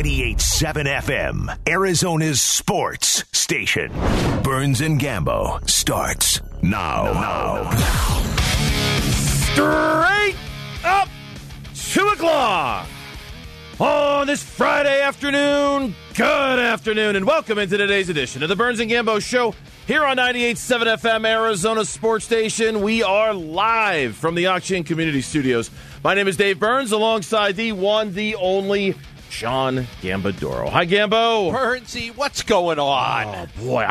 98.7 FM, Arizona's sports station. Burns and Gambo starts now. Straight up 2 o'clock on this Friday afternoon. Good afternoon, and welcome into today's edition of the Burns and Gambo Show here on 98.7 FM, Arizona Sports Station. We are live from the Auction Community Studios. My name is Dave Burns, alongside the one, the only John Gambadoro. Hi, Gambo. Burnsy, what's going on? Oh boy,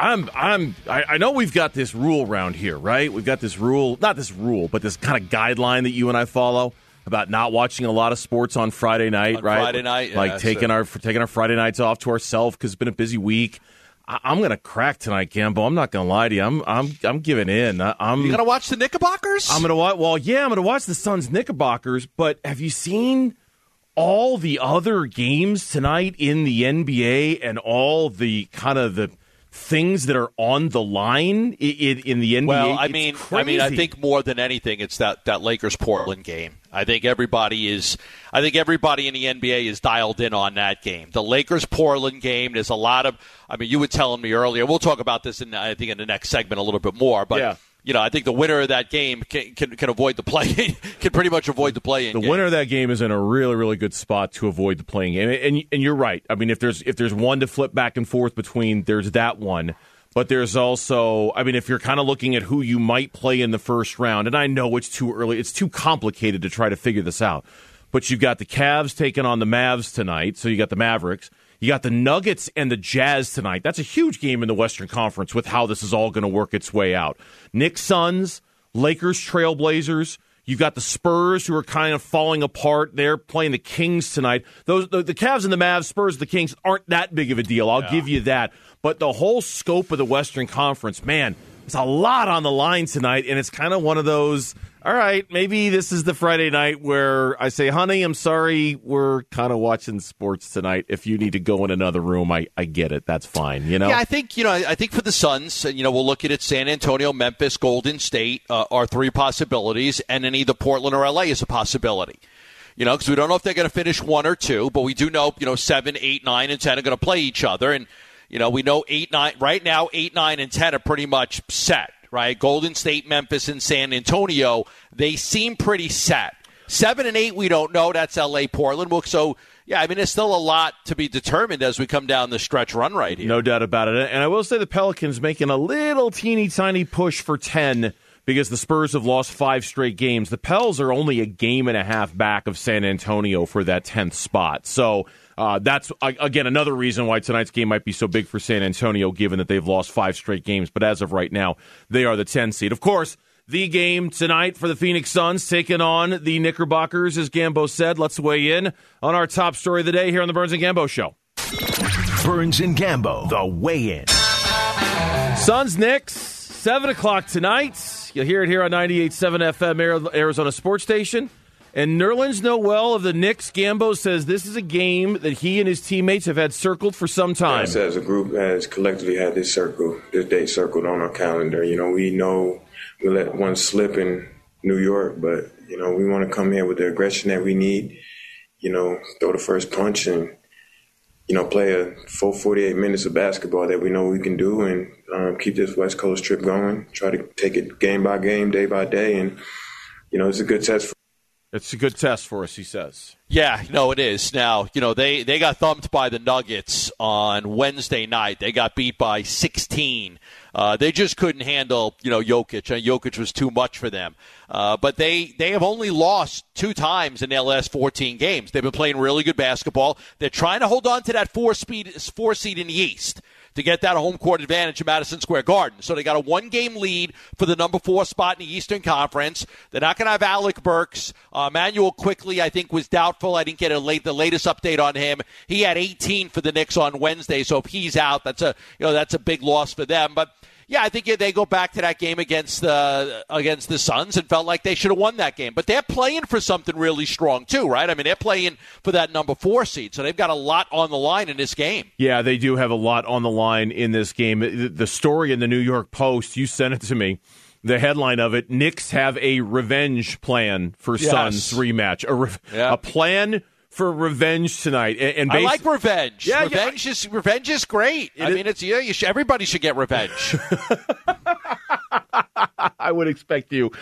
I know we've got this rule around here, right? We've got this rule, not this rule, but this kind of guideline that you and I follow about not watching a lot of sports on Friday night, on right? Friday night, like taking our Friday nights off to ourselves because it's been a busy week. I'm going to crack tonight, Gambo. I'm not going to lie to you. I'm giving in. You going to watch the Knickerbockers? I'm going to watch. Well, yeah, I'm going to watch the Suns Knickerbockers. But have you seen all the other games tonight in the NBA and all the kind of the things that are on the line in the NBA? Well, I mean, I think more than anything, it's that Lakers-Portland game. I think everybody in the NBA is dialed in on that game. The Lakers-Portland game, there's a lot of, you were telling me earlier, we'll talk about this in the next segment a little bit more, but yeah. I think the winner of that game can avoid the play. Can pretty much avoid the play-in game. The winner of that game is in a really, really good spot to avoid the play-in game. And you're right. I mean, if there's one to flip back and forth between, there's that one. But there's also, if you're kind of looking at who you might play in the first round, and I know it's too early, it's too complicated to try to figure this out. But you've got the Cavs taking on the Mavs tonight, so you got the Mavericks. You got the Nuggets and the Jazz tonight. That's a huge game in the Western Conference with how this is all going to work its way out. Knicks, Suns, Lakers, Trailblazers. You've got the Spurs who are kind of falling apart. They're playing the Kings tonight. The Cavs and the Mavs, Spurs, the Kings aren't that big of a deal. I'll give you that. But the whole scope of the Western Conference, man, there's a lot on the line tonight, and it's kind of one of those, all right, maybe this is the Friday night where I say, honey, I'm sorry, we're kind of watching sports tonight. If you need to go in another room, I get it. That's fine, Yeah, I think for the Suns, we'll look at it, San Antonio, Memphis, Golden State are three possibilities, and then either Portland or LA is a possibility. Because we don't know if they're going to finish 1 or 2, but we do know, 7, 8, 9, and 10 are going to play each other, and we know 8, 9 right now. 8, 9, and 10 are pretty much set, right? Golden State, Memphis, and San Antonio, they seem pretty set. 7 and 8, we don't know. That's LA, Portland. So, there's still a lot to be determined as we come down the stretch run right here. No doubt about it. And I will say the Pelicans making a little teeny tiny push for 10 because the Spurs have lost 5 straight games. The Pels are only a game and a half back of San Antonio for that 10th spot. So that's, again, another reason why tonight's game might be so big for San Antonio, given that they've lost 5 straight games. But as of right now, they are the 10 seed. Of course, the game tonight for the Phoenix Suns taking on the Knickerbockers, as Gambo said. Let's weigh in on our top story of the day here on the Burns and Gambo Show. Burns and Gambo, the weigh-in. Suns, Knicks, 7 o'clock tonight. You'll hear it here on 98.7 FM, Arizona Sports Station. And Nerlens Noel of the Knicks, Gambo, says this is a game that he and his teammates have had circled for some time. Us as a group has collectively had this date circled on our calendar. We know we let one slip in New York, but, we want to come here with the aggression that we need, throw the first punch and, play a full 48 minutes of basketball that we know we can do and keep this West Coast trip going, try to take it game by game, day by day. And, it's a good test for It's a good test for us, he says. Yeah, no, it is. Now, they got thumped by the Nuggets on Wednesday night. They got beat by 16. They just couldn't handle, Jokic. Jokic was too much for them. But they have only lost 2 times in their last 14 games. They've been playing really good basketball. They're trying to hold on to that 4 seed in the East to get that home court advantage in Madison Square Garden. So they got a 1-game lead for the number 4 spot in the Eastern Conference. They're not going to have Alec Burks. Emmanuel Quickley, I think, was doubtful. I didn't get the latest update on him. He had 18 for the Knicks on Wednesday, so if he's out, that's a big loss for them. But yeah, I think they go back to that game against the Suns and felt like they should have won that game. But they're playing for something really strong too, right? They're playing for that number 4 seed, so they've got a lot on the line in this game. Yeah, they do have a lot on the line in this game. The story in the New York Post, you sent it to me. The headline of it, Knicks have a revenge plan for Suns rematch. A plan for revenge tonight. And I like revenge. Yeah, revenge is great. Everybody should get revenge. I would expect you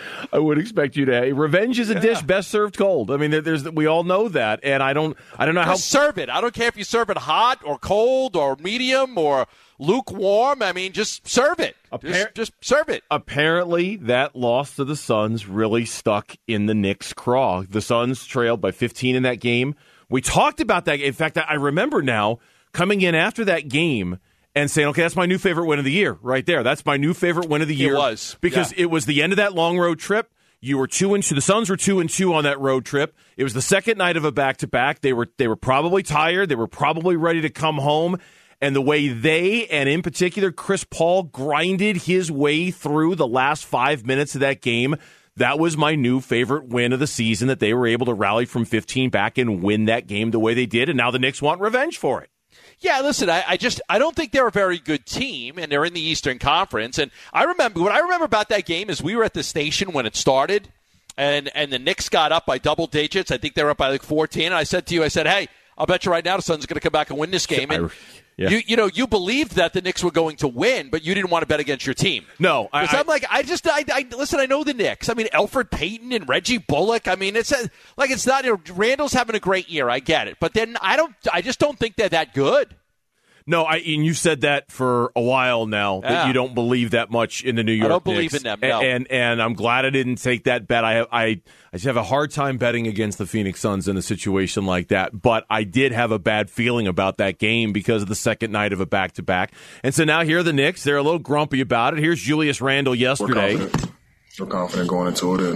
to. Revenge is a dish best served cold. I mean, we all know that, and I don't know how. Serve it. I don't care if you serve it hot or cold or medium or lukewarm. I mean, just serve it. Just serve it. Apparently, that loss to the Suns really stuck in the Knicks' craw. The Suns trailed by 15 in that game. We talked about that. In fact, I remember now coming in after that game and saying, okay, that's my new favorite win of the year right there. That's my new favorite win of the year. It was. Because it was the end of that long road trip. You were 2-2. The Suns were 2-2 on that road trip. It was the second night of a back-to-back. They were probably tired. They were probably ready to come home. And the way they, and in particular Chris Paul, grinded his way through the last 5 minutes of that game, that was my new favorite win of the season, that they were able to rally from 15 back and win that game the way they did. And now the Knicks want revenge for it. Yeah, listen, I don't think they're a very good team, and they're in the Eastern Conference. And what I remember about that game is we were at the station when it started, and the Knicks got up by double digits. I think they were up by like 14. And I said to you, hey, I'll bet you right now the Suns are going to come back and win this game. And you believed that the Knicks were going to win, but you didn't want to bet against your team. No. Listen, I know the Knicks. I mean, Elfrid Payton and Reggie Bullock. I mean, it's not, Randall's having a great year. I get it. But then I just don't think they're that good. No, and you said that for a while now, that you don't believe that much in the New York Knicks. I don't believe in them, no. And I'm glad I didn't take that bet. I just have a hard time betting against the Phoenix Suns in a situation like that. But I did have a bad feeling about that game because of the second night of a back-to-back. And so now here are the Knicks. They're a little grumpy about it. Here's Julius Randle yesterday. We're confident going into it and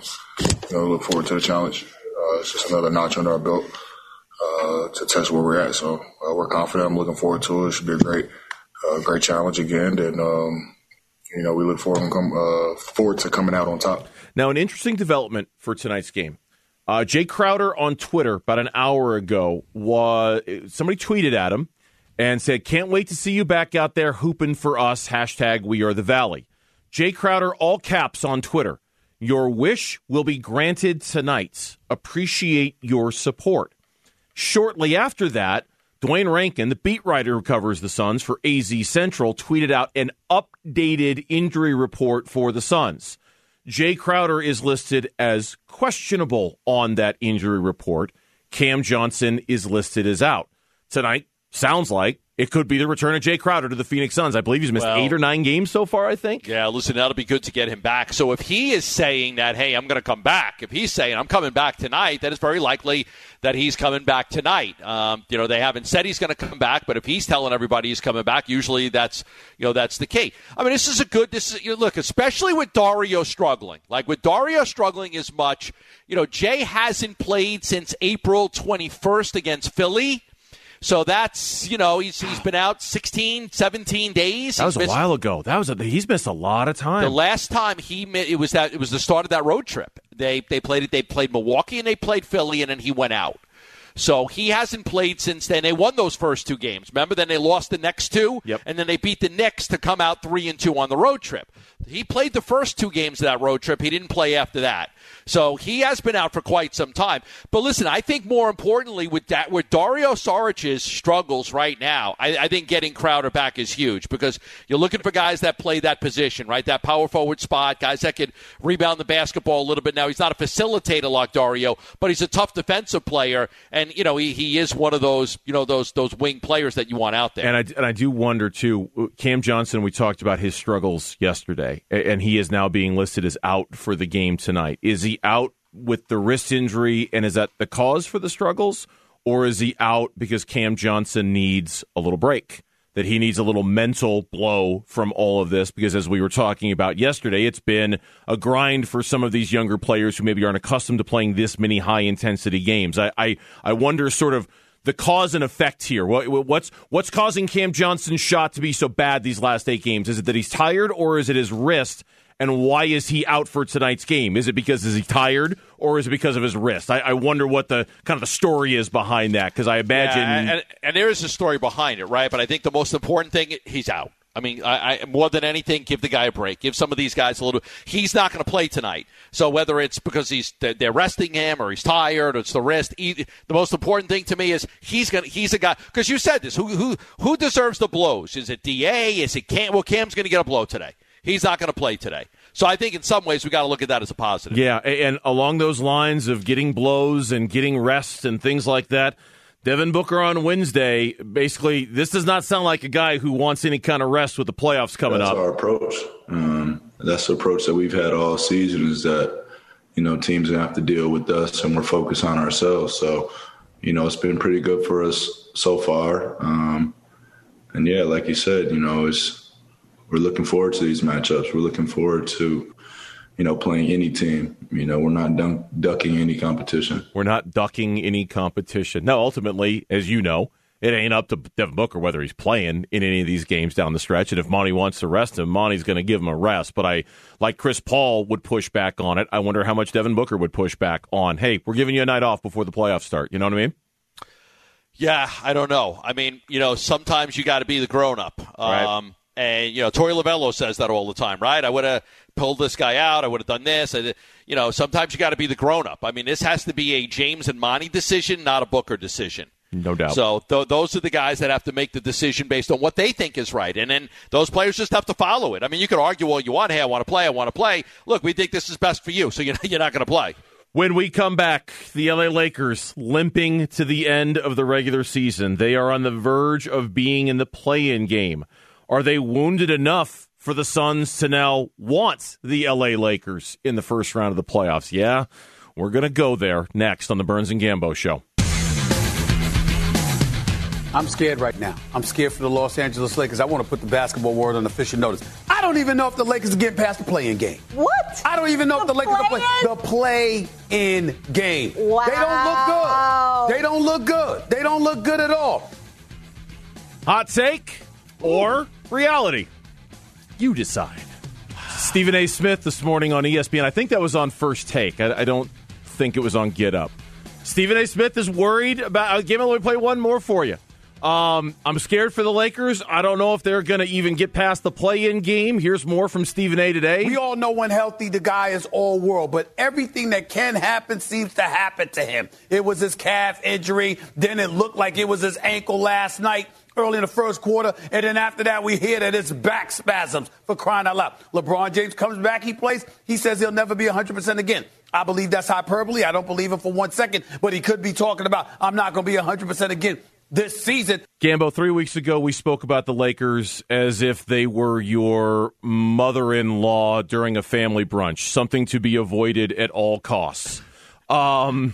look forward to the challenge. It's just another notch under our belt. To test where we're at. So we're confident. I'm looking forward to it. It should be a great challenge again. And, we look forward to coming out on top. Now, an interesting development for tonight's game. Jay Crowder on Twitter about an hour ago, somebody tweeted at him and said, "Can't wait to see you back out there hooping for us. #WeAreTheValley." Jay Crowder, all caps on Twitter. "Your wish will be granted tonight. Appreciate your support." Shortly after that, Dwayne Rankin, the beat writer who covers the Suns for AZ Central, tweeted out an updated injury report for the Suns. Jay Crowder is listed as questionable on that injury report. Cam Johnson is listed as out. Tonight, sounds like it could be the return of Jay Crowder to the Phoenix Suns. I believe he's missed 8 or 9 games so far, I think. Yeah, listen, that'll be good to get him back. So if he is saying that, hey, I'm going to come back, if he's saying I'm coming back tonight, then it's very likely that he's coming back tonight. They haven't said he's going to come back, but if he's telling everybody he's coming back, usually that's the key. I mean, look, especially with Dario struggling. Like with Dario struggling as much, Jay hasn't played since April 21st against Philly. So that's, he's been out 16, 17 days. That was a while ago. He's missed a lot of time. The last time it was the start of that road trip. They played Milwaukee and they played Philly, and then he went out. So he hasn't played since then. They won those first 2 games. Remember, then they lost the next 2, and then they beat the Knicks to come out 3-2 on the road trip. He played the first 2 games of that road trip. He didn't play after that. So he has been out for quite some time. But listen, I think more importantly with Dario Saric's struggles right now, I think getting Crowder back is huge because you're looking for guys that play that position, right? That power forward spot, guys that can rebound the basketball a little bit. Now, he's not a facilitator like Dario, but he's a tough defensive player. And, he is one of those, those wing players that you want out there. And I do wonder, too, Cam Johnson, we talked about his struggles yesterday, and he is now being listed as out for the game tonight. Is he out with the wrist injury, and is that the cause for the struggles? Or is he out because Cam Johnson needs a little break, that he needs a little mental blow from all of this? Because as we were talking about yesterday, it's been a grind for some of these younger players who maybe aren't accustomed to playing this many high-intensity games. I wonder sort of the cause and effect here. What's causing Cam Johnson's shot to be so bad these last 8 games? Is it that he's tired, or is it his wrist? And why is he out for tonight's game? Is it because is he tired, or is it because of his wrist? I wonder what the kind of the story is behind that, because I imagine... Yeah, and there is a story behind it, right? But I think the most important thing, he's out. I mean, I more than anything, give the guy a break. Give some of these guys a little. He's not going to play tonight. So whether it's because they're resting him or he's tired or it's the wrist, the most important thing to me is he's a guy. Because you said this. Who deserves the blows? Is it DA? Is it Cam? Well, Cam's going to get a blow today. He's not going to play today. So I think in some ways we got to look at that as a positive. Yeah, and along those lines of getting blows and getting rest and things like that, Devin Booker on Wednesday, basically, this does not sound like a guy who wants any kind of rest with the playoffs coming up. That's our approach. That's the approach that we've had all season is that, teams going to have to deal with us and we're focused on ourselves. So, it's been pretty good for us so far. And, yeah, like you said, we're looking forward to these matchups. We're looking forward to, playing any team. We're not ducking any competition. We're not ducking any competition. No, ultimately, as you know, it ain't up to Devin Booker whether he's playing in any of these games down the stretch. And if Monty wants to rest him, Monty's going to give him a rest. But like Chris Paul would push back on it, I wonder how much Devin Booker would push back on, hey, we're giving you a night off before the playoffs start. You know what I mean? Yeah, I don't know. I mean, sometimes you got to be the grown-up. Right. And, Torey Lovello says that all the time, right? I would have pulled this guy out. I would have done this. Sometimes you got to be the grown-up. I mean, this has to be a James and Monty decision, not a Booker decision. No doubt. So those are the guys that have to make the decision based on what they think is right. And then those players just have to follow it. I mean, you could argue all you want. Hey, I want to play. Look, we think this is best for you, so you're not going to play. When we come back, the LA Lakers limping to the end of the regular season. They are on the verge of being in the play-in game. Are they wounded enough for the Suns to now want the LA Lakers in the first round of the playoffs? Yeah, we're going to go there next on the Burns and Gambo Show. I'm scared right now. I'm scared for the Los Angeles Lakers. I want to put the basketball world on official notice. I don't even know if the Lakers are getting past the play-in game. What? I don't even know if the Lakers are playing the play-in game. Wow. They don't look good. They don't look good at all. Hot take or reality? You decide. Stephen A. Smith this morning on ESPN. I think that was on First Take. I don't think it was on Get Up. Stephen A. Smith is worried about. Let me play one more for you. I'm scared for the Lakers. I don't know if they're going to even get past the play-in game. Here's more from Stephen A. today. We all know when healthy, the guy is all world, but everything that can happen seems to happen to him. It was his calf injury. Then it looked like it was his ankle last night, early in the first quarter. And then after that, we hear that it's back spasms, for crying out loud. LeBron James comes back, he plays. He says he'll never be 100% again. I believe that's hyperbole. I don't believe it for 1 second, but he could be talking about, I'm not going to be 100% again this season. Gambo, 3 weeks ago, we spoke about the Lakers as if they were your mother-in-law during a family brunch, something to be avoided at all costs. Have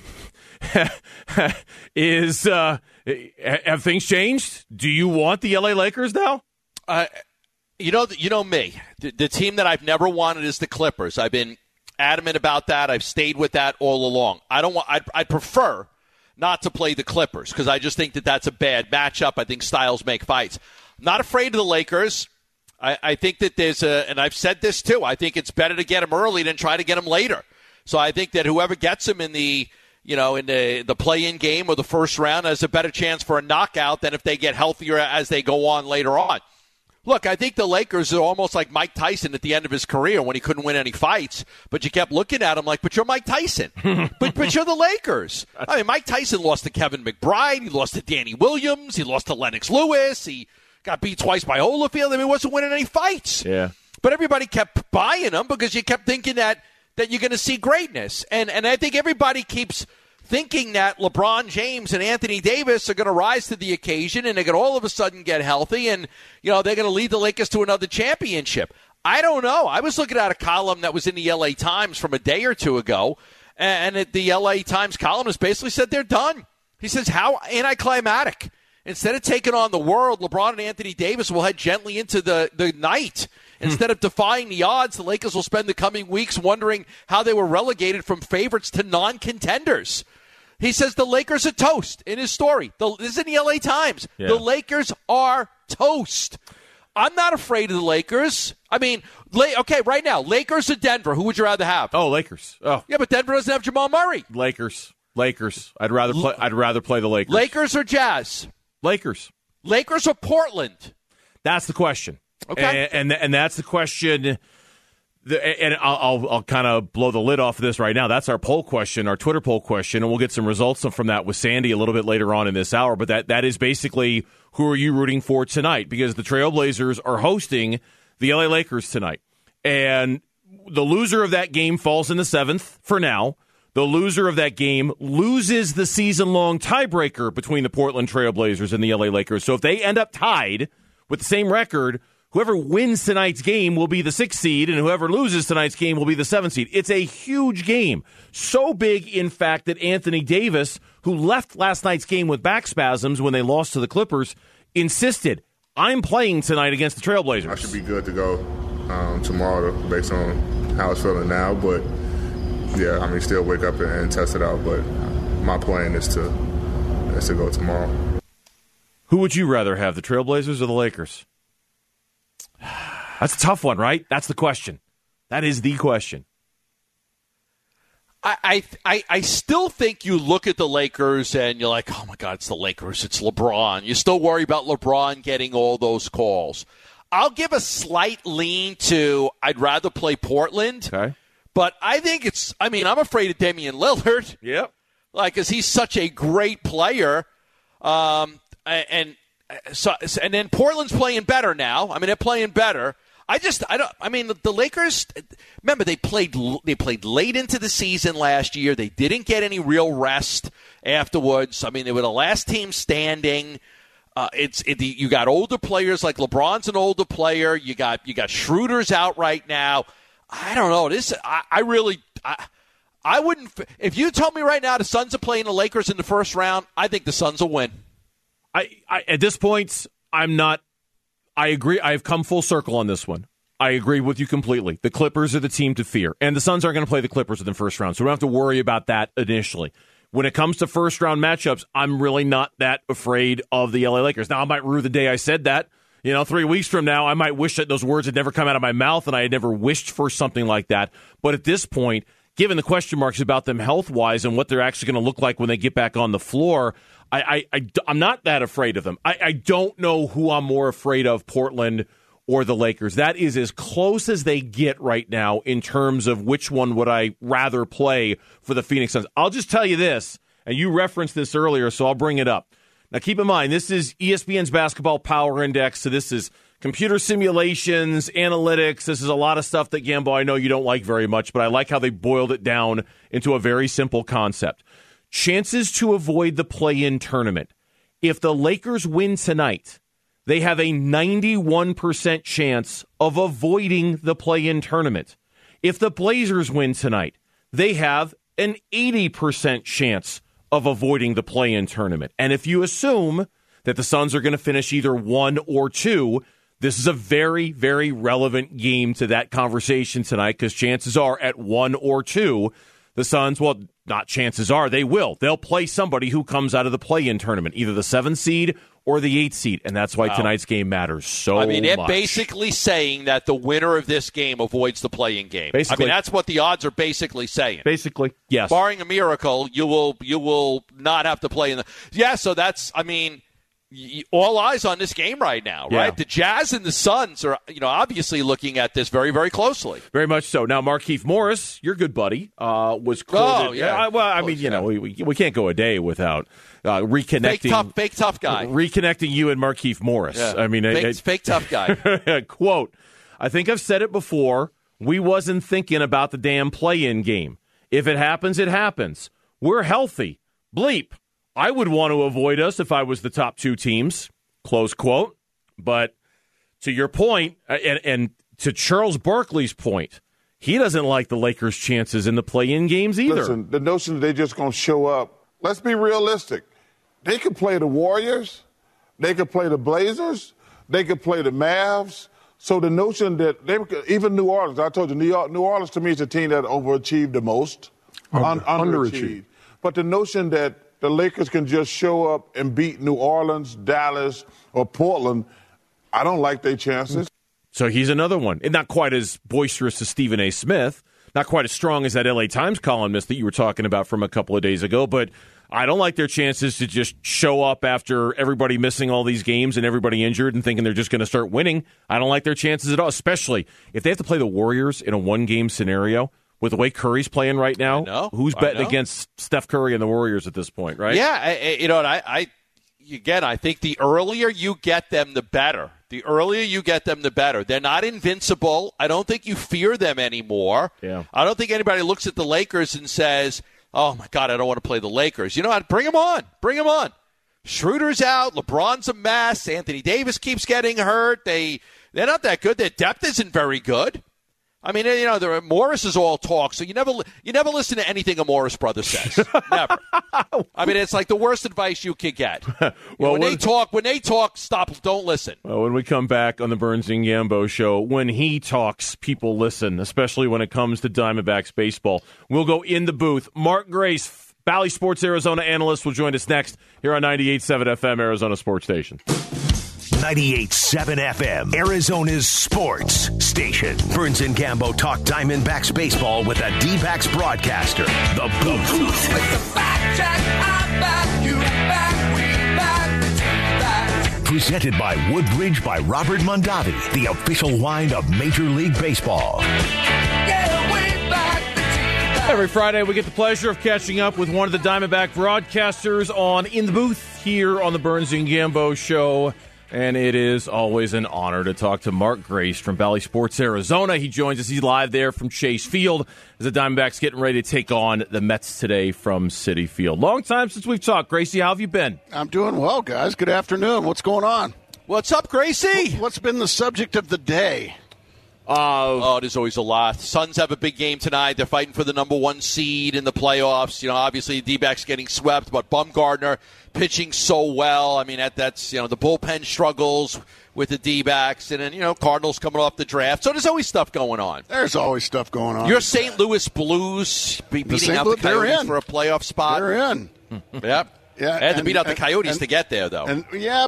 things changed? Do you want the LA Lakers now? You know me. The team that I've never wanted is the Clippers. I've been adamant about that. I've stayed with that all along. I'd prefer not to play the Clippers because I just think that that's a bad matchup. I think styles make fights. I'm not afraid of the Lakers. I think that and I've said this too, I think it's better to get them early than try to get them later. So I think that whoever gets them in the play-in game or the first round has a better chance for a knockout than if they get healthier as they go on later on. Look, I think the Lakers are almost like Mike Tyson at the end of his career when he couldn't win any fights, but you kept looking at him like, but you're Mike Tyson. but you're the Lakers. I mean, Mike Tyson lost to Kevin McBride. He lost to Danny Williams. He lost to Lennox Lewis. He got beat twice by Holyfield. I mean, he wasn't winning any fights. Yeah. But everybody kept buying him because you kept thinking that you're going to see greatness. And I think everybody keeps thinking that LeBron James and Anthony Davis are going to rise to the occasion and they're going to all of a sudden get healthy and, they're going to lead the Lakers to another championship. I don't know. I was looking at a column that was in the L.A. Times from a day or two ago, and the L.A. Times columnist basically said they're done. He says, how anticlimactic. Instead of taking on the world, LeBron and Anthony Davis will head gently into the night. Instead of defying the odds, the Lakers will spend the coming weeks wondering how they were relegated from favorites to non-contenders. He says the Lakers are toast in his story. This is in the L.A. Times. Yeah. The Lakers are toast. I'm not afraid of the Lakers. I mean, okay, right now, Lakers or Denver, who would you rather have? Oh, Lakers. Oh, yeah, but Denver doesn't have Jamal Murray. Lakers. I'd rather play the Lakers. Lakers or Jazz? Lakers. Lakers or Portland? That's the question. Okay. And that's the question. And I'll kind of blow the lid off of this right now. That's our poll question, our Twitter poll question, and we'll get some results from that with Sandy a little bit later on in this hour. But that is basically, who are you rooting for tonight? Because the Trailblazers are hosting the LA Lakers tonight. And the loser of that game falls in the 7th for now. The loser of that game loses the season-long tiebreaker between the Portland Trailblazers and the LA Lakers. So if they end up tied with the same record, whoever wins tonight's game will be the 6th seed, and whoever loses tonight's game will be the 7th seed. It's a huge game. So big, in fact, that Anthony Davis, who left last night's game with back spasms when they lost to the Clippers, insisted, I'm playing tonight against the Trailblazers. I should be good to go tomorrow based on how it's feeling now. But, yeah, I mean, still wake up and test it out. But my plan is to go tomorrow. Who would you rather have, the Trailblazers or the Lakers? That's a tough one, right? That's the question. That is the question. I still think you look at the Lakers and you're like, oh, my God, it's the Lakers. It's LeBron. You still worry about LeBron getting all those calls. I'll give a slight lean to I'd rather play Portland. Okay. But I think I'm afraid of Damian Lillard. Yep. Because he's such a great player. And then Portland's playing better now. I mean, they're playing better. The Lakers, remember, they played late into the season last year. They didn't get any real rest afterwards. I mean, they were the last team standing. You got older players, like LeBron's an older player. You got Schroeder's out right now. I don't know. I wouldn't. If you told me right now the Suns are playing the Lakers in the first round, I think the Suns will win. At this point, I'm not. I agree. I've come full circle on this one. I agree with you completely. The Clippers are the team to fear, and the Suns aren't going to play the Clippers in the first round, so we don't have to worry about that initially. When it comes to first-round matchups, I'm really not that afraid of the LA Lakers. Now, I might rue the day I said that. 3 weeks from now, I might wish that those words had never come out of my mouth, and I had never wished for something like that. But at this point, given the question marks about them health-wise and what they're actually going to look like when they get back on the floor, I'm not that afraid of them. I don't know who I'm more afraid of, Portland or the Lakers. That is as close as they get right now in terms of which one would I rather play for the Phoenix Suns. I'll just tell you this, and you referenced this earlier, so I'll bring it up. Now, keep in mind, this is ESPN's Basketball Power Index, so this is computer simulations, analytics. This is a lot of stuff that, Gambo, I know you don't like very much, but I like how they boiled it down into a very simple concept. Chances to avoid the play-in tournament. If the Lakers win tonight, they have a 91% chance of avoiding the play-in tournament. If the Blazers win tonight, they have an 80% chance of avoiding the play-in tournament. And if you assume that the Suns are going to finish either 1 or 2, this is a very, very relevant game to that conversation tonight, because chances are at 1 or 2, the Suns, well, not chances are, they will. They'll play somebody who comes out of the play-in tournament, either the 7th seed or the 8th seed, and that's why tonight's game matters so much. They're basically saying that the winner of this game avoids the play-in game. Basically. That's what the odds are basically saying. Basically, yes. Barring a miracle, you will not have to play in the... Yeah, so that's, all eyes on this game right now, right? Yeah. The Jazz and the Suns are, obviously looking at this very, very closely. Very much so. Now, Markieff Morris, your good buddy, was quoted. Oh, yeah. We can't go a day without reconnecting. Fake tough guy. Reconnecting you and Markieff Morris. Yeah. Fake tough guy. Quote, I think I've said it before. We wasn't thinking about the damn play-in game. If it happens, it happens. We're healthy. Bleep. I would want to avoid us if I was the top 2 teams, close quote. But to your point, and to Charles Barkley's point, he doesn't like the Lakers' chances in the play-in games either. Listen, the notion that they're just going to show up, let's be realistic. They could play the Warriors. They could play the Blazers. They could play the Mavs. So the notion that even New Orleans, I told you, New Orleans to me is a team that overachieved the most. Underachieved. But the notion that the Lakers can just show up and beat New Orleans, Dallas, or Portland, I don't like their chances. So he's another one. And not quite as boisterous as Stephen A. Smith, not quite as strong as that LA Times columnist that you were talking about from a couple of days ago, but I don't like their chances to just show up after everybody missing all these games and everybody injured and thinking they're just going to start winning. I don't like their chances at all, especially if they have to play the Warriors in a one-game scenario with the way Curry's playing right now. Who's betting against Steph Curry and the Warriors at this point, right? Yeah, I think the earlier you get them, the better. The earlier you get them, the better. They're not invincible. I don't think you fear them anymore. Yeah. I don't think anybody looks at the Lakers and says, oh, my God, I don't want to play the Lakers. You know what? Bring them on. Bring them on. Schroeder's out. LeBron's a mess. Anthony Davis keeps getting hurt. They're not that good. Their depth isn't very good. I mean, Morris is all talk, so you never listen to anything a Morris brother says. Never. I mean, it's like the worst advice you could get. When they talk, stop. Don't listen. Well, when we come back on the Burns and Gambo show, when he talks, people listen, especially when it comes to Diamondbacks baseball. We'll go in the booth. Mark Grace, Bally Sports Arizona analyst, will join us next here on 98.7 FM, Arizona Sports Station. 98.7 FM, Arizona's sports station. Burns and Gambo talk Diamondbacks baseball with a D-backs broadcaster. The Booth. With the fact check, I back you back, we back the D-backs. Presented by Woodbridge by Robert Mondavi, the official wine of Major League Baseball. Yeah, we back the D-backs. Every Friday, we get the pleasure of catching up with one of the Diamondback broadcasters on In the Booth here on the Burns and Gambo show. And it is always an honor to talk to Mark Grace from Bally Sports Arizona. He joins us. He's live there from Chase Field as the Diamondbacks getting ready to take on the Mets today from Citi Field. Long time since we've talked. Gracie, how have you been? I'm doing well, guys. Good afternoon. What's going on? What's up, Gracie? What's been the subject of the day? There's always a lot. Suns have a big game tonight. They're fighting for the number 1 seed in the playoffs. Obviously, the D-backs getting swept, but Bumgarner pitching so well. I mean, that's the bullpen struggles with the D-backs, and then, Cardinals coming off the draft. So there's always stuff going on. There's always stuff going on. Your St. Louis Blues beating out the Coyotes for a playoff spot. They're in. Yep. Yeah, they had to beat out the Coyotes to get there, though.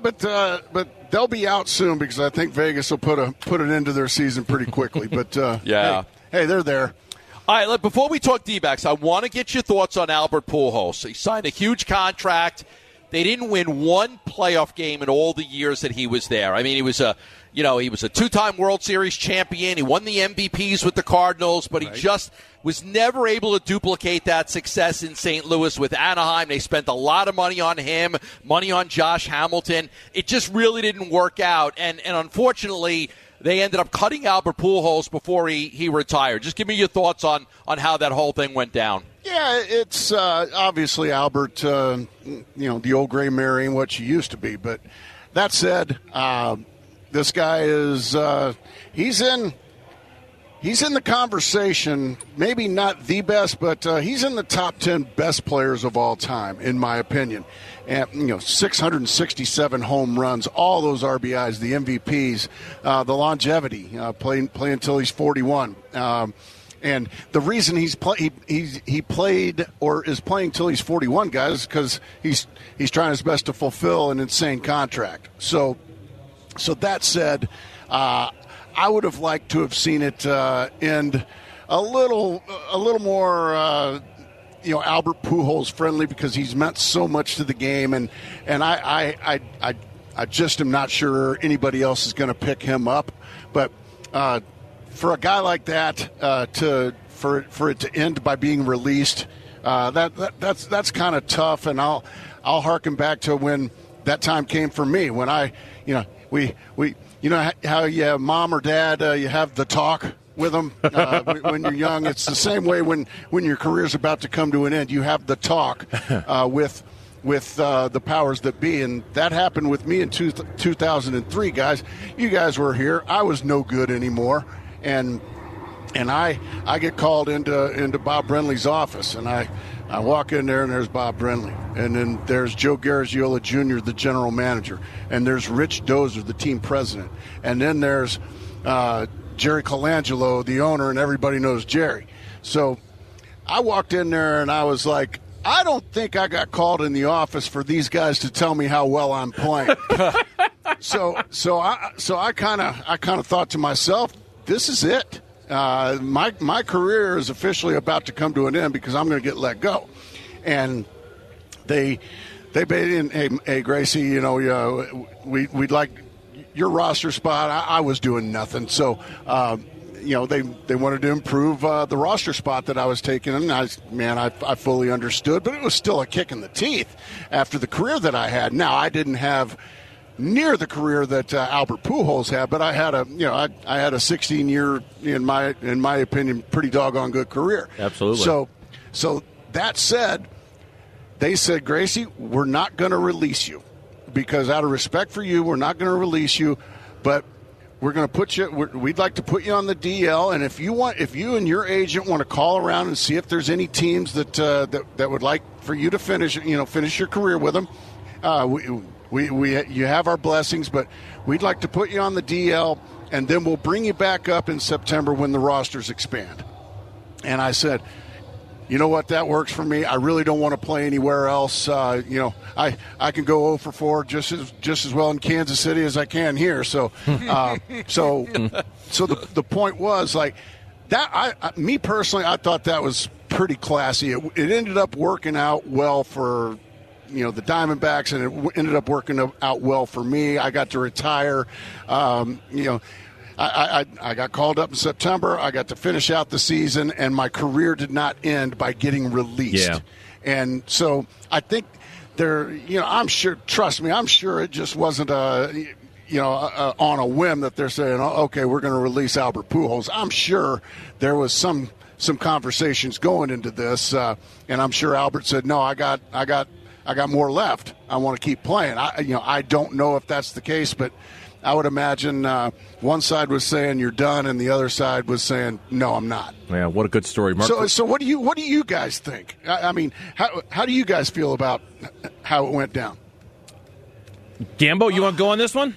But they'll be out soon because I think Vegas will put an end to their season pretty quickly. But yeah, hey, they're there. All right, look, before we talk D-backs, I want to get your thoughts on Albert Pujols. He signed a huge contract. They didn't win one playoff game in all the years that he was there. I mean, he was a 2-time World Series champion. He won the MVPs with the Cardinals, but he just was never able to duplicate that success in St. Louis with Anaheim. They spent a lot of money on him, money on Josh Hamilton. It just really didn't work out, and unfortunately, they ended up cutting Albert Pujols before he retired. Just give me your thoughts on how that whole thing went down. Yeah, it's obviously Albert, the old gray mare ain't what she used to be. But that said, this guy is he's in the conversation. Maybe not the best, but he's in the top 10 best players of all time, in my opinion. And 667 home runs, all those RBIs, the MVPs, the longevity, playing until he's 41. And the reason he played or is playing till he's 41, guys, is because he's trying his best to fulfill an insane contract. So that said, I would have liked to have seen it end a little more, Albert Pujols friendly, because he's meant so much to the game, and I just am not sure anybody else is going to pick him up, but. For a guy like that, for it to end by being released, that's kind of tough. And I'll harken back to when that time came for me, when we how you have mom or dad, you have the talk with them when you're young. It's the same way when your career's about to come to an end. You have the talk with the powers that be, and that happened with me in 2003, guys. You guys were here. I was no good anymore. And I get called into Bob Brenly's office, and I walk in there, and there's Bob Brenly, and then there's Joe Garagiola Jr., the general manager, and there's Rich Dozer, the team president, and then there's Jerry Colangelo, the owner, and everybody knows Jerry. So I walked in there, and I was like, I don't think I got called in the office for these guys to tell me how well I'm playing. So I kind of thought to myself, this is it. My career is officially about to come to an end because I'm going to get let go. And they hey Gracie, you know, we'd like your roster spot. I was doing nothing, so. You know, they wanted to improve the roster spot that I was taking, and I fully understood, but it was still a kick in the teeth after the career that I had. Now, I didn't have near the career that Albert Pujols had, but I had a 16-year, in my opinion, pretty doggone good career. Absolutely. So that said, they said, Gracie, we're not going to release you because out of respect for you, we're not going to release you, but we're going to put you. We'd like to put you on the DL, and if you and your agent want to call around and see if there's any teams that would like for you to finish your career with them, you have our blessings. But we'd like to put you on the DL, and then we'll bring you back up in September when the rosters expand. And I said, you know what, that works for me. I really don't want to play anywhere else. I can go 0 for 4 just as well in Kansas City as I can here. So the point was like that. Me personally, I thought that was pretty classy. It ended up working out well for the Diamondbacks, and it ended up working out well for me. I got to retire. I got called up in September. I got to finish out the season, and my career did not end by getting released. Yeah. And so I think I'm sure, trust me, I'm sure it just wasn't on a whim that they're saying, oh, okay, we're going to release Albert Pujols. I'm sure there was some conversations going into this, and I'm sure Albert said, no, I got more left. I want to keep playing. I don't know if that's the case, but I would imagine one side was saying you're done, and the other side was saying no, I'm not. Yeah, what a good story, Mark. So what do you guys think? I mean, how do you guys feel about how it went down? Gambo, you want to go on this one?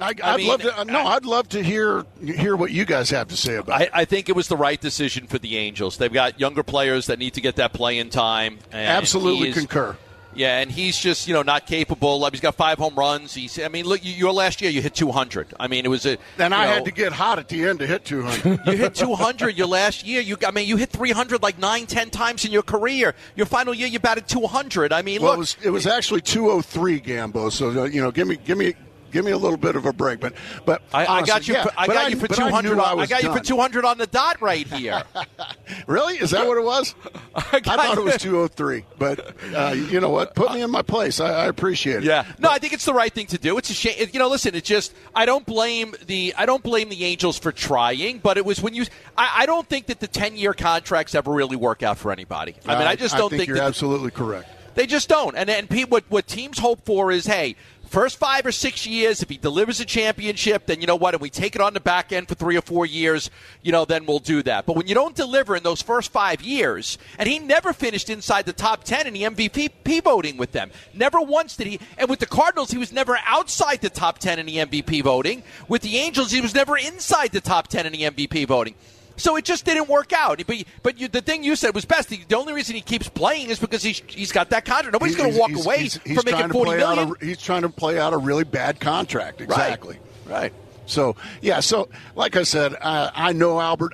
I'd love to hear what you guys have to say about it. I think it was the right decision for the Angels. They've got younger players that need to get that playing time. Absolutely concur. Yeah, and he's just, not capable. He's got 5 home runs. Look, your last year you hit 200. I mean, it was a. And I had to get hot at the end to hit 200. You hit 200 your last year. You hit 300 like 9-10 times in your career. Your final year you batted 200. I mean, well, look, it was actually 203, Gambo. So give me a little bit of a break, but I got you. I got you for 200. I got you for 200 on the dot right here. Really? Is that what it was? I thought it was 203. But you know what? Put me in my place. I appreciate it. Yeah. No, I think it's the right thing to do. It's a shame. Listen. It's just I don't blame the Angels for trying, but it was when you. I don't think that the 10-year contracts ever really work out for anybody. I mean, I just don't think you're absolutely correct. They just don't. And what teams hope for is, hey, first 5 or 6 years, if he delivers a championship, then you know what? And we take it on the back end for 3 or 4 years, then we'll do that. But when you don't deliver in those first 5 years, and he never finished inside the top 10 in the MVP voting with them. Never once did he. And with the Cardinals, he was never outside the top 10 in the MVP voting. With the Angels, he was never inside the top 10 in the MVP voting. So it just didn't work out. But the thing you said was best. The only reason he keeps playing is because he's got that contract. Nobody's going to walk away from making $40 million. He's trying to play out a really bad contract. Exactly. Right. So yeah. So like I said, I know Albert.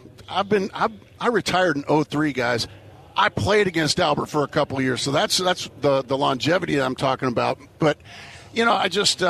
I retired in 2003, guys. I played against Albert for a couple of years. So that's the longevity that I'm talking about. But I just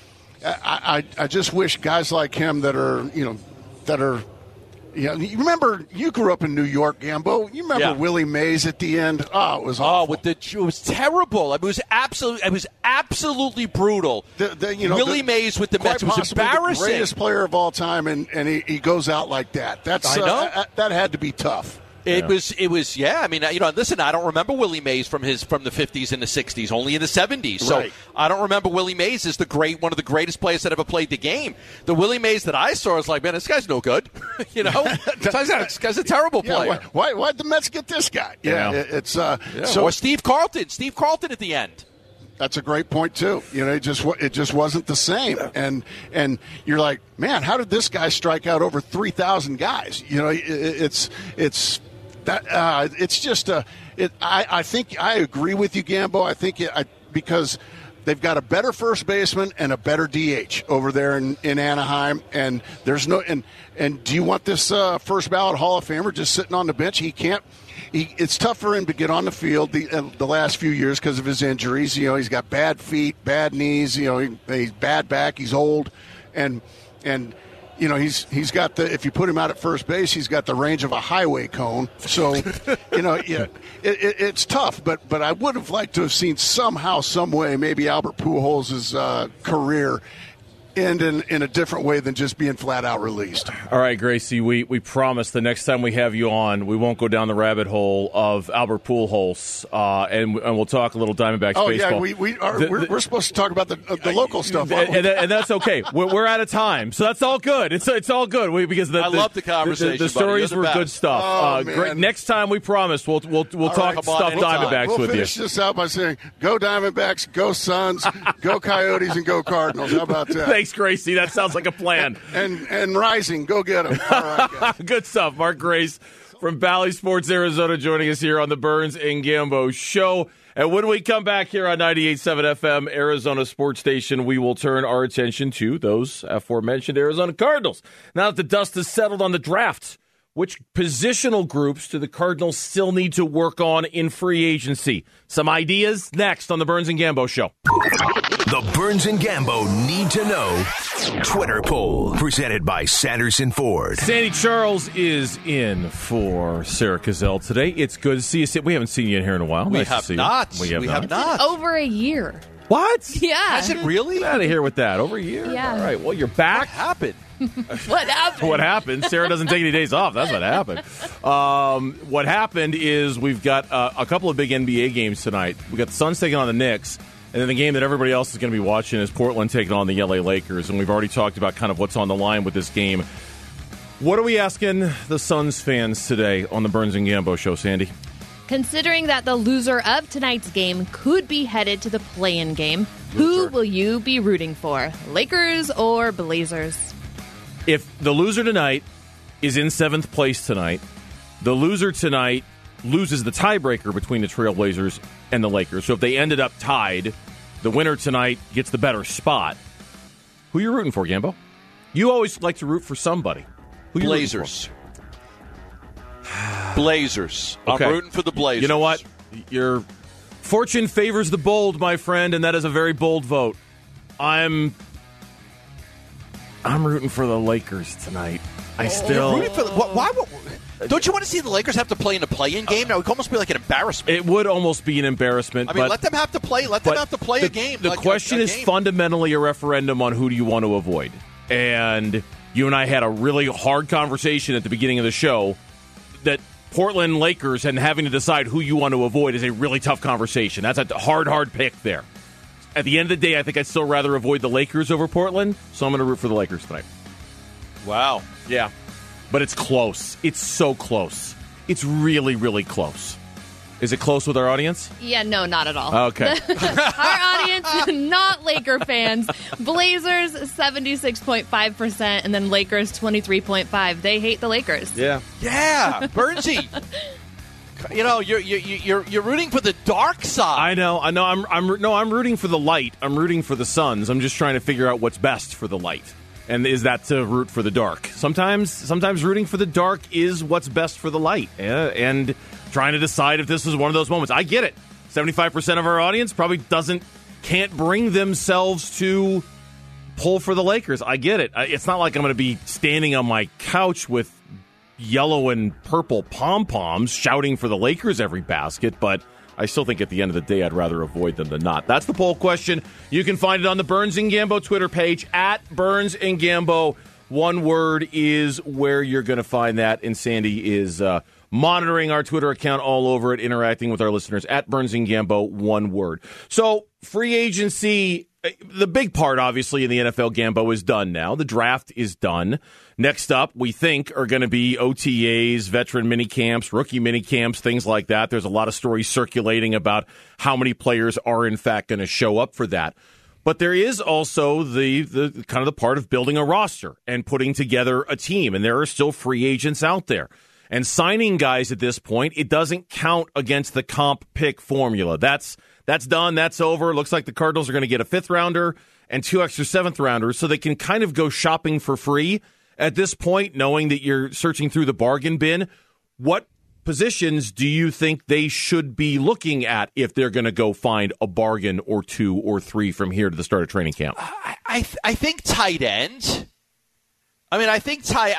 wish guys like him that are. Yeah, you remember you grew up in New York, Gambo. You remember Willie Mays at the end? Oh, it was awful. It was terrible. It was absolutely brutal. Willie Mays with the Mets was embarrassing. The greatest player of all time, and he goes out like that. That's that had to be tough. It was. Yeah. I mean, listen, I don't remember Willie Mays from the 50s and the 60s, only in the 70s. So I don't remember Willie Mays as one of the greatest players that ever played the game. The Willie Mays that I saw was like, man, this guy's no good. This guy's a terrible player. Why'd the Mets get this guy? Or Steve Carlton. Steve Carlton at the end. That's a great point too. It just wasn't the same, and you're like, man, how did this guy strike out over 3,000 guys? It's just I think I agree with you, Gambo. I think because they've got a better first baseman and a better DH over there in Anaheim, and there's no and do you want this first ballot Hall of Famer just sitting on the bench? He can't. it's tough for him to get on the field the last few years because of his injuries. You know, he's got bad feet, bad knees. You know, he's bad back. He's old, and you know, he's got if you put him out at first base, he's got the range of a highway cone. So, you know, yeah, it's tough. But I would have liked to have seen somehow, some way, maybe Albert Pujols' career end in a different way than just being flat out released. All right, Gracie, we promise the next time we have you on, we won't go down the rabbit hole of Albert Pujols, and we'll talk a little Diamondbacks baseball. Yeah, we're supposed to talk about the local stuff, and that's okay. We're out of time, so that's all good. It's all good because I love the conversation. The stories were good stuff. Great. Next time, we promise we'll talk stuff Diamondbacks with you. We'll finish this out by saying, "Go Diamondbacks, go Suns, go Coyotes, and go Cardinals." How about that? Thanks, Gracie. That sounds like a plan. and Rising, go get them. All right, guys. Good stuff. Mark Grace from Bally Sports Arizona joining us here on the Burns and Gambo Show. And when we come back here on 98.7 FM, Arizona Sports Station, we will turn our attention to those aforementioned Arizona Cardinals. Now that the dust has settled on the draft, which positional groups do the Cardinals still need to work on in free agency? Some ideas next on the Burns and Gambo Show. The Burns and Gambo Need to Know Twitter poll, presented by Sanderson Ford. Sandy Charles is in for Sarah Cazell today. It's good to see you. We haven't seen you in here in a while. We nice have to see not. You. We have not. Over a year. What? Yeah. Has it really? Get out of here with that. Over a year? Yeah. All right. Well, you're back. What happened? What happened? What happened? Sarah doesn't take any days off. That's what happened. What happened is we've got a couple of big NBA games tonight. We got the Suns taking on the Knicks, and then the game that everybody else is going to be watching is Portland taking on the LA Lakers. And we've already talked about kind of what's on the line with this game. What are we asking the Suns fans today on the Burns and Gambo Show, Sandy? Considering that the loser of tonight's game could be headed to the play-in game, who will you be rooting for? Lakers or Blazers? If the loser tonight is in 7th place tonight, the loser tonight loses the tiebreaker between the Trailblazers and the Lakers. So if they ended up tied, the winner tonight gets the better spot. Who are you rooting for, Gambo? You always like to root for somebody. Who you Blazers. Blazers. Okay. I'm rooting for the Blazers. You know what? Your fortune favors the bold, my friend, and that is a very bold vote. I'm rooting for the Lakers tonight. You're rooting for why? Don't you want to see the Lakers have to play in a play-in game? Now it would almost be like an embarrassment. It would almost be an embarrassment. I mean, let them have to play. Let them have to play a game. The question is fundamentally a referendum on who do you want to avoid. And you and I had a really hard conversation at the beginning of the show that Portland Lakers and having to decide who you want to avoid is a really tough conversation. That's a hard pick there. At the end of the day, I think I'd still rather avoid the Lakers over Portland, so I'm going to root for the Lakers tonight. Wow. Yeah. But it's close. It's so close. It's really, really close. Is it close with our audience? Yeah, no, not at all. Okay. Our audience, not Laker fans. Blazers, 76.5%, and then Lakers, 23.5%. They hate the Lakers. Yeah. Yeah, Bernsey. You know, you're rooting for the dark side. I know. I'm rooting for the light. I'm rooting for the Suns. I'm just trying to figure out what's best for the light. And is that to root for the dark? Sometimes rooting for the dark is what's best for the light. And trying to decide if this is one of those moments. I get it. 75% of our audience probably can't bring themselves to pull for the Lakers. I get it. It's not like I'm going to be standing on my couch with yellow and purple pom-poms shouting for the Lakers every basket, but I still think at the end of the day I'd rather avoid them than not. That's the poll question. You can find it on the Burns and Gambo Twitter page, at Burns and Gambo. One word is where you're going to find that, and Sandy is monitoring our Twitter account all over it, interacting with our listeners, at Burns and Gambo, one word. So free agency, the big part, obviously, in the NFL, Gambo, is done now. The draft is done. Next up, we think, are going to be OTAs, veteran minicamps, rookie minicamps, things like that. There's a lot of stories circulating about how many players are, in fact, going to show up for that. But there is also the kind of the part of building a roster and putting together a team, and there are still free agents out there. And signing guys at this point, it doesn't count against the comp pick formula. That's done. That's over. Looks like the Cardinals are going to get a 5th rounder and 2 extra 7th rounders, so they can kind of go shopping for free at this point, knowing that you're searching through the bargain bin. What positions do you think they should be looking at if they're going to go find a bargain or 2 or 3 from here to the start of training camp? I think tight end. I mean, I think tight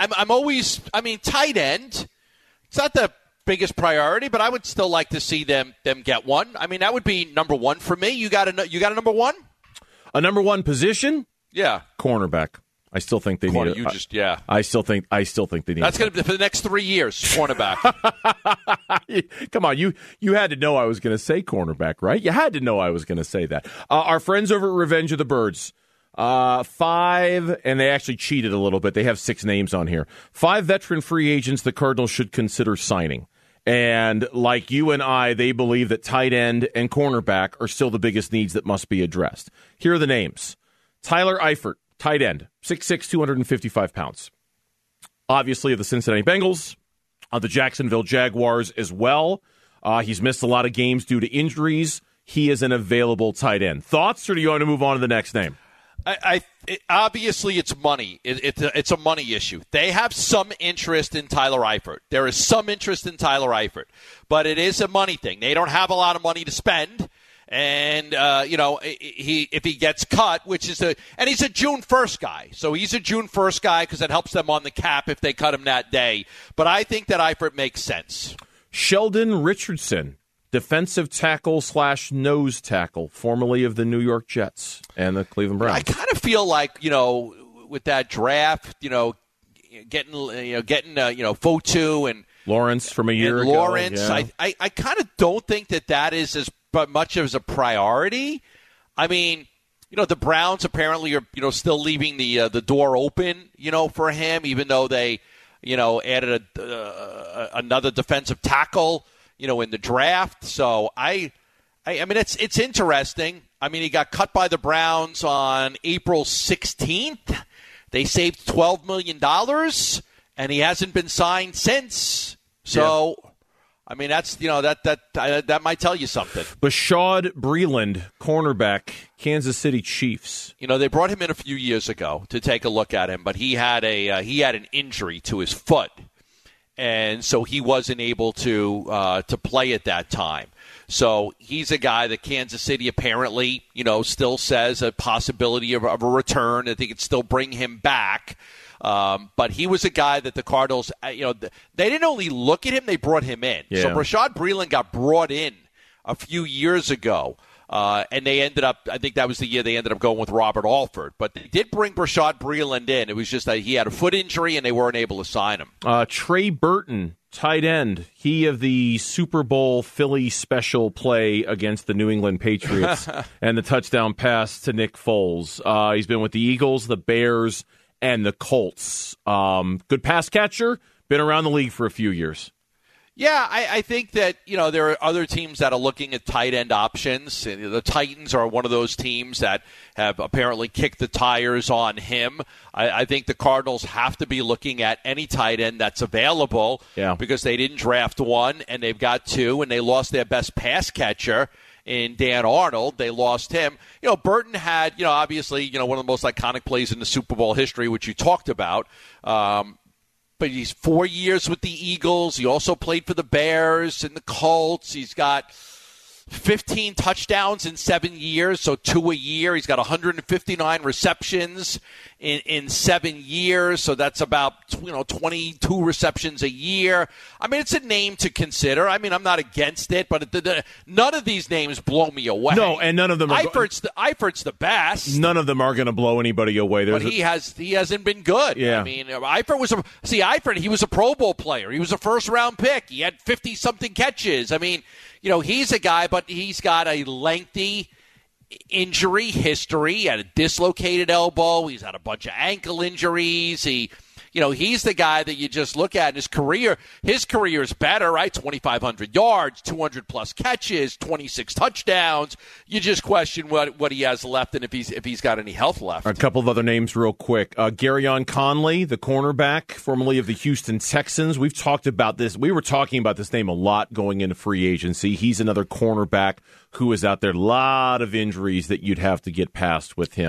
end. It's not the biggest priority, but I would still like to see them get one. I mean, that would be number one for me. You got a number one? A number one position? Yeah, cornerback. I still think they need it. I still think they need. That's going to be for the next 3 years. Cornerback. Come on, you had to know I was going to say cornerback, right? You had to know I was going to say that. Our friends over at Revenge of the Birds, 5, and they actually cheated a little bit. They have 6 names on here. 5 veteran free agents the Cardinals should consider signing. And like you and I, they believe that tight end and cornerback are still the biggest needs that must be addressed. Here are the names: Tyler Eifert. Tight end, 6'6", 255 pounds. Obviously of the Cincinnati Bengals, of the Jacksonville Jaguars as well. He's missed a lot of games due to injuries. He is an available tight end. Thoughts, or do you want to move on to the next name? Obviously, it's money. It's a money issue. They have some interest in Tyler Eifert. There is some interest in Tyler Eifert, but it is a money thing. They don't have a lot of money to spend. And, if he gets cut, and he's a June 1st guy. So he's a June 1st guy because it helps them on the cap if they cut him that day. But I think that Eifert makes sense. Sheldon Richardson, defensive tackle / nose tackle, formerly of the New York Jets and the Cleveland Browns. I kind of feel like, with that draft, getting Fotu and Lawrence from a year ago. Lawrence, yeah. I kind of don't think that is as much as a priority. I mean, the Browns apparently are, still leaving the door open, for him, even though they, added another defensive tackle, in the draft. So I mean, it's interesting. I mean, he got cut by the Browns on April 16th. They saved $12 million, and he hasn't been signed since. So. Yeah. I mean, that's that might tell you something. Bashaud Breeland, cornerback, Kansas City Chiefs. They brought him in a few years ago to take a look at him, but he had an injury to his foot, and so he wasn't able to play at that time. So he's a guy that Kansas City apparently, still says a possibility of a return. I think it still bring him back. But he was a guy that the Cardinals, they didn't only look at him, they brought him in. Yeah. So Bashaud Breeland got brought in a few years ago, and they ended up, I think that was the year they ended up going with Robert Alford. But they did bring Bashaud Breeland in. It was just that he had a foot injury, and they weren't able to sign him. Trey Burton, tight end. He of the Super Bowl Philly special play against the New England Patriots and the touchdown pass to Nick Foles. He's been with the Eagles, the Bears, and the Colts. Good pass catcher, been around the league for a few years. Yeah, I think that, there are other teams that are looking at tight end options. The Titans are one of those teams that have apparently kicked the tires on him. I think the Cardinals have to be looking at any tight end that's available because they didn't draft one, and they've got 2, and they lost their best pass catcher in Dan Arnold. They lost him. Burton had, obviously, one of the most iconic plays in the Super Bowl history, which you talked about. But he's 4 years with the Eagles. He also played for the Bears and the Colts. He's got 15 touchdowns in 7 years, so 2 a year. He's got 159 receptions in 7 years, so that's about 22 receptions a year. I mean, it's a name to consider. I mean, I'm not against it, but none of these names blow me away. No, and none of them are Eifert's the best. None of them are going to blow anybody away. But he hasn't been good. Yeah. I mean, Eifert he was a Pro Bowl player. He was a first-round pick. He had 50-something catches. I mean, he's a guy, but he's got a lengthy injury history. He had a dislocated elbow. He's had a bunch of ankle injuries. He's the guy that you just look at in his career. His career is better, right? 2,500 yards, 200-plus catches, 26 touchdowns. You just question what he has left and if he's got any health left. A couple of other names real quick. Garyon Conley, the cornerback, formerly of the Houston Texans. We've talked about this. We were talking about this name a lot going into free agency. He's another cornerback who is out there. A lot of injuries that you'd have to get past with him.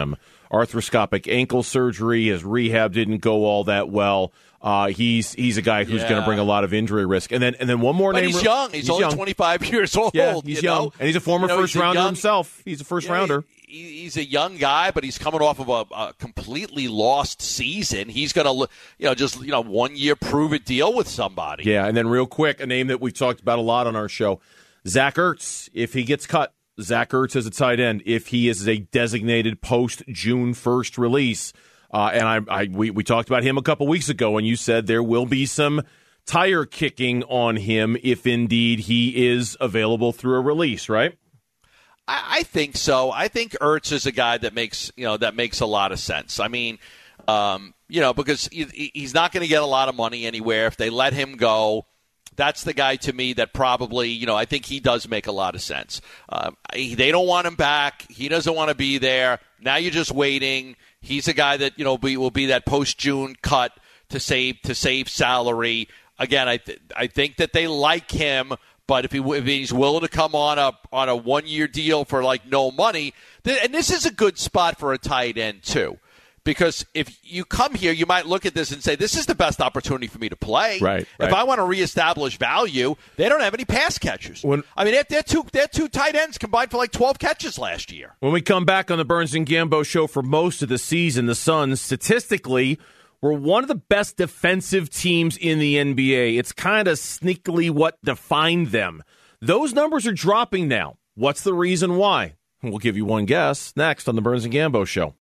arthroscopic ankle surgery. His rehab didn't go all that well. He's a guy who's going to bring a lot of injury risk. And then one more but name. He's young. He's only 25 years old. Yeah, he's young. And he's a former first-rounder himself. He's a first-rounder. He's a young guy, but he's coming off of a completely lost season. He's going to, just 1 year prove-it deal with somebody. Yeah, and then real quick, a name that we've talked about a lot on our show, Zach Ertz. If he gets cut, Zach Ertz as a tight end, if he is a designated post-June 1st release. We talked about him a couple weeks ago, and you said there will be some tire kicking on him if indeed he is available through a release, right? I think so. I think Ertz is a guy that makes a lot of sense. I mean, because he's not going to get a lot of money anywhere. If they let him go, that's the guy to me that probably, I think he does make a lot of sense. They don't want him back. He doesn't want to be there. Now you're just waiting. He's a guy that, will be that post-June cut to save salary. Again, I think that they like him, but if he's willing to come on a 1 year deal for no money, and this is a good spot for a tight end too. Because if you come here, you might look at this and say, this is the best opportunity for me to play. Right. If I want to reestablish value, they don't have any pass catchers. They're two tight ends combined for 12 catches last year. When we come back on the Burns and Gambo show for most of the season, the Suns statistically were one of the best defensive teams in the NBA. It's kind of sneakily what defined them. Those numbers are dropping now. What's the reason why? We'll give you one guess next on the Burns and Gambo show.